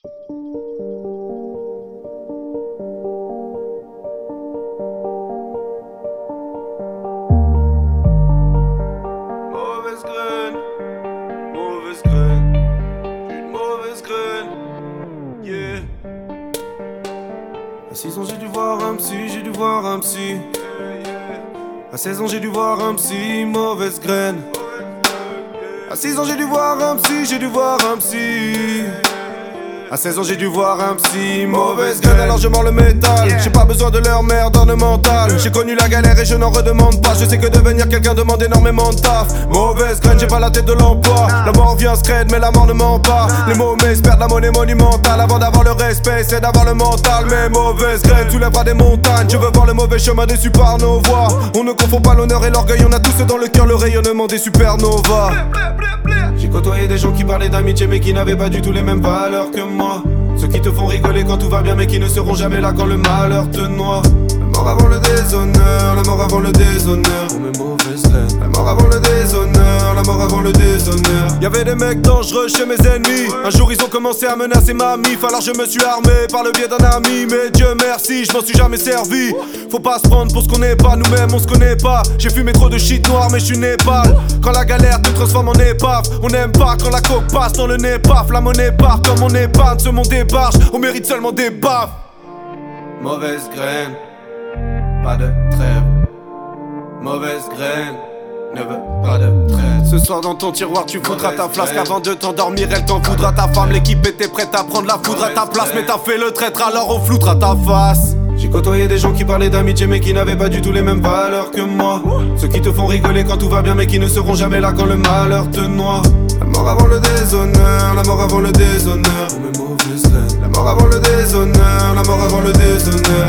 Mauvaise graine, mauvaise graine, une mauvaise graine, yeah. À 6 ans j'ai dû voir un psy, j'ai dû voir un psy. À 16 ans j'ai dû voir un psy, mauvaise graine. À 6 ans j'ai dû voir un psy, j'ai dû voir un psy. À 16 ans j'ai dû voir un psy, mauvaise graine. Alors je mords le métal, j'ai pas besoin de leur merde ornementale. J'ai connu la galère et je n'en redemande pas. Je sais que devenir quelqu'un demande énormément de taf. Mauvaise graine, j'ai pas la tête de l'emploi. La mort vient scred mais la mort ne ment pas. Les mauvais perdent la monnaie monumentale. Avant d'avoir le respect c'est d'avoir le mental. Mais mauvaise graine soulèvera des montagnes. Je veux voir le mauvais chemin déçu par nos voix. On ne confond pas l'honneur et l'orgueil. On a tous dans le cœur le rayonnement des supernovas. J'ai côtoyé des gens qui parlaient d'amitié mais qui n'avaient pas du tout les mêmes valeurs que moi. Ceux qui te font rigoler quand tout va bien mais qui ne seront jamais là quand le malheur te noie. La mort avant le déshonneur, la mort avant le déshonneur. Pour mes mauvaises graines. La mort avant le déshonneur, la mort avant le déshonneur. Y'avait des mecs dangereux chez mes ennemis. Un jour ils ont commencé à menacer ma mif. Alors je me suis armé par le biais d'un ami. Mais Dieu merci, je m'en suis jamais servi. Faut pas se prendre pour ce qu'on n'est pas, nous-mêmes on se connaît pas. J'ai fumé trop de shit noir mais je suis Népal. Quand la galère te transforme en épave. On n'aime pas quand la coque passe dans le nez paf. La monnaie part comme on épargne, ce monde débarche. On mérite seulement des baffes. Mauvaise graine, pas de trêve. Mauvaise graine, ne veut pas de trêve. Ce soir dans ton tiroir tu foudras ta flasque. Avant de t'endormir elle t'en foudra ta femme. L'équipe était prête à prendre la foudre à ta place. Mais t'as fait le traître alors on floutera ta face. J'ai côtoyé des gens qui parlaient d'amitié mais qui n'avaient pas du tout les mêmes valeurs que moi. Ceux qui te font rigoler quand tout va bien mais qui ne seront jamais là quand le malheur te noie. La mort avant le déshonneur, la mort avant le déshonneur. Pour mes mauvaises graines. La mort avant le déshonneur, la mort avant le déshonneur.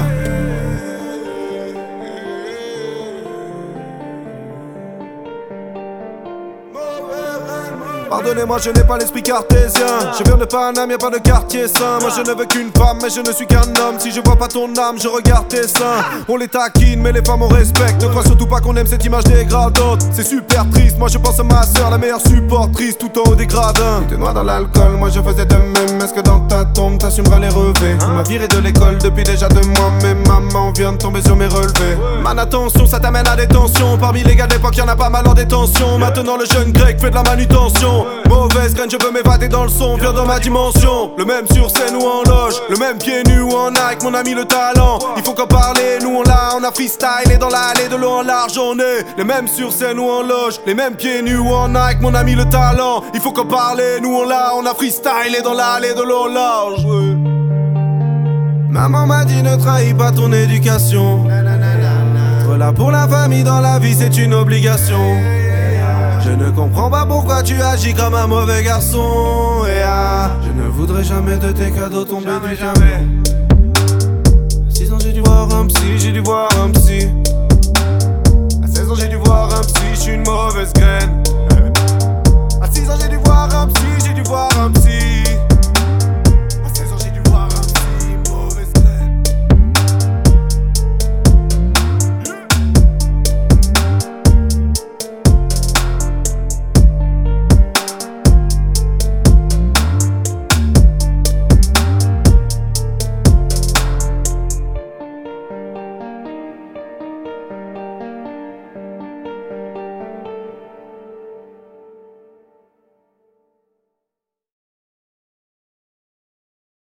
Pardonnez-moi, je n'ai pas l'esprit cartésien. Je viens de Paname, y'a pas de quartier sain. Moi je ne veux qu'une femme, mais je ne suis qu'un homme. Si je vois pas ton âme, je regarde tes seins. On les taquine, mais les femmes on respecte. Ne crois surtout pas qu'on aime cette image dégradante. C'est super triste, moi je pense à ma soeur, la meilleure supportrice tout en haut des gradins. Tu te noies dans l'alcool, moi je faisais de même. Est-ce que dans ta tombe t'assumeras les revers? On m'a viré de l'école depuis déjà 2 mois. Mais maman vient de tomber sur mes relevés. Man attention, ça t'amène à des tensions. Parmi les gars d'époque y'en a pas mal en détention. Maintenant le jeune grec fait de la manutention. Mauvaise graine, je veux m'évader dans le son, viens dans ma dimension. Le même sur scène ou en loge, le même pieds nus ou en Nike, mon ami le talent. Il faut qu'en parler, nous on a freestyle. Et dans l'allée de l'eau en large on est les mêmes sur scène ou en loge, les mêmes pieds nus ou en Nike, mon ami le talent. Il faut qu'en parler, nous on a freestyle. Et dans l'allée de l'eau en large, ouais. Maman m'a dit ne trahis pas ton éducation. Être là pour la famille dans la vie c'est une obligation. Je ne comprends pas pourquoi tu agis comme un mauvais garçon. Je ne voudrais jamais de tes cadeaux tomber du jamais. À 6 ans j'ai dû voir un psy, j'ai dû voir un psy. À 16 ans j'ai dû voir un psy, je suis une mauvaise graine. À 6 ans j'ai dû voir un psy, j'ai dû voir un psy.